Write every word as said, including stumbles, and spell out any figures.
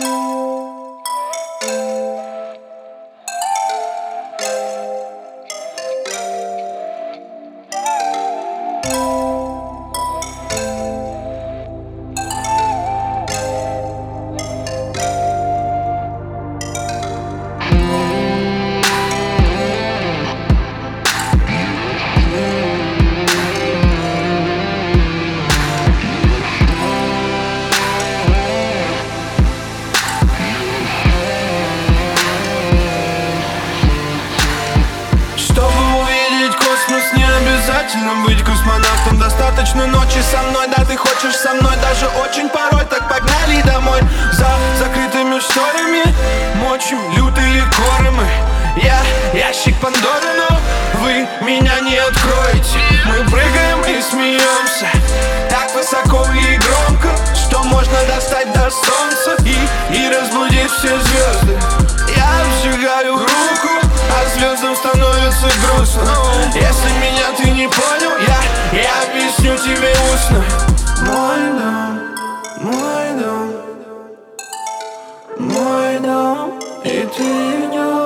Быть космонавтом достаточно ночи со мной. Да, ты хочешь со мной даже очень порой. Так погнали домой. За закрытыми шторами мочим лютые коры мы. Я ящик Пандоры, но вы меня не откроете. Мы прыгаем и смеемся так высоко и громко, что можно достать до солнца и, и разбудить все звезды. Я обжигаю руку, а звездам становится грустно. Если меня ты не понял, я, я объясню тебе устно. Мой дом, мой дом, мой дом, и ты в нем.